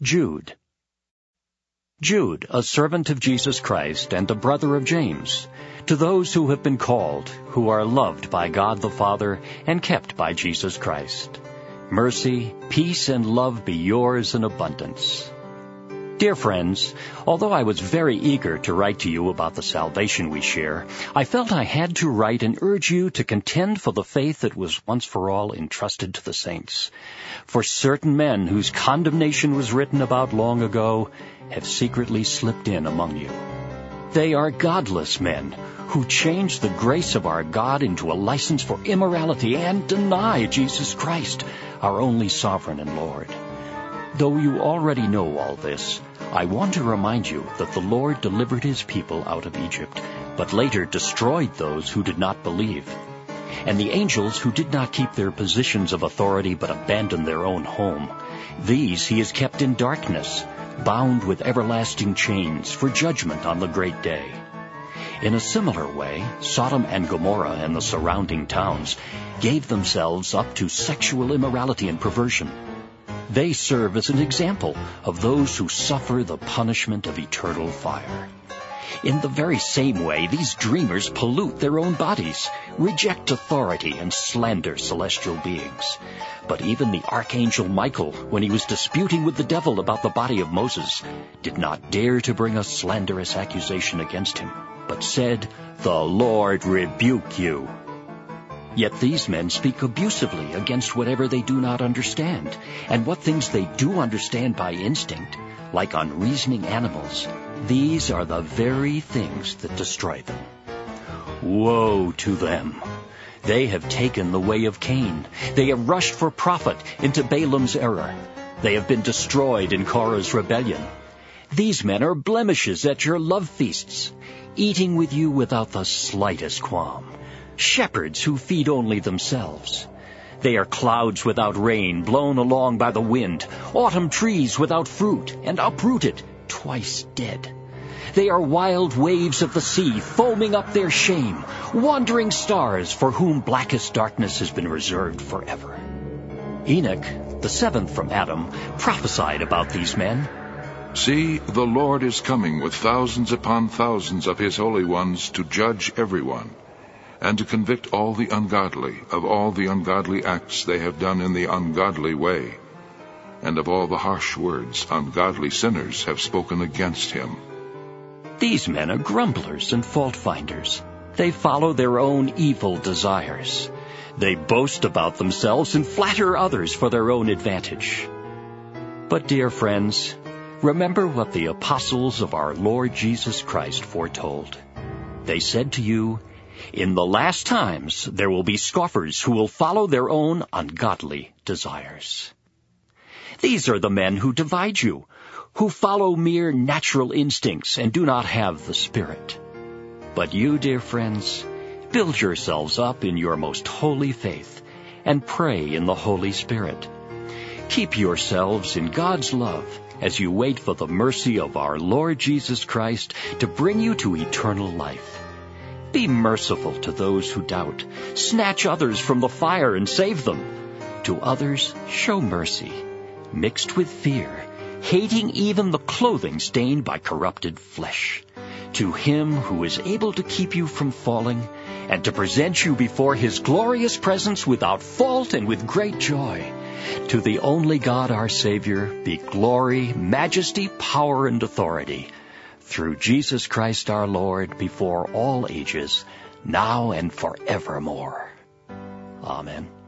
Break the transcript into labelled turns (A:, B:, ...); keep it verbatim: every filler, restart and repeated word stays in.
A: Jude. Jude, a servant of Jesus Christ and a brother of James, to those who have been called, who are loved by God the Father and kept by Jesus Christ. Mercy, peace, and love be yours in abundance. Dear friends, although I was very eager to write to you about the salvation we share, I felt I had to write and urge you to contend for the faith that was once for all entrusted to the saints. For certain men whose condemnation was written about long ago have secretly slipped in among you. They are godless men who change the grace of our God into a license for immorality and deny Jesus Christ, our only sovereign and Lord. Though you already know all this, I want to remind you that the Lord delivered his people out of Egypt, but later destroyed those who did not believe. And the angels who did not keep their positions of authority but abandoned their own home, these he has kept in darkness, bound with everlasting chains for judgment on the great day. In a similar way, Sodom and Gomorrah and the surrounding towns gave themselves up to sexual immorality and perversion. They serve as an example of those who suffer the punishment of eternal fire. In the very same way, these dreamers pollute their own bodies, reject authority, and slander celestial beings. But even the archangel Michael, when he was disputing with the devil about the body of Moses, did not dare to bring a slanderous accusation against him, but said, "The Lord rebuke you." Yet these men speak abusively against whatever they do not understand, and what things they do understand by instinct, like unreasoning animals, these are the very things that destroy them. Woe to them! They have taken the way of Cain. They have rushed for profit into Balaam's error. They have been destroyed in Korah's rebellion. These men are blemishes at your love feasts, eating with you without the slightest qualm. Shepherds who feed only themselves. They are clouds without rain, blown along by the wind, autumn trees without fruit, and uprooted, twice dead. They are wild waves of the sea, foaming up their shame, wandering stars for whom blackest darkness has been reserved forever. Enoch, the seventh from Adam, prophesied about these men.
B: See, the Lord is coming with thousands upon thousands of his holy ones to judge everyone, and to convict all the ungodly of all the ungodly acts they have done in the ungodly way, and of all the harsh words ungodly sinners have spoken against him.
A: These men are grumblers and fault-finders. They follow their own evil desires. They boast about themselves and flatter others for their own advantage. But, dear friends, remember what the apostles of our Lord Jesus Christ foretold. They said to you, "In the last times there will be scoffers who will follow their own ungodly desires." These are the men who divide you, who follow mere natural instincts and do not have the Spirit. But you, dear friends, build yourselves up in your most holy faith and pray in the Holy Spirit. Keep yourselves in God's love as you wait for the mercy of our Lord Jesus Christ to bring you to eternal life. Be merciful to those who doubt. Snatch others from the fire and save them. To others, show mercy, mixed with fear, hating even the clothing stained by corrupted flesh. To him who is able to keep you from falling and to present you before his glorious presence without fault and with great joy. To the only God our Savior be glory, majesty, power, and authority, through Jesus Christ our Lord, before all ages, now and forevermore. Amen.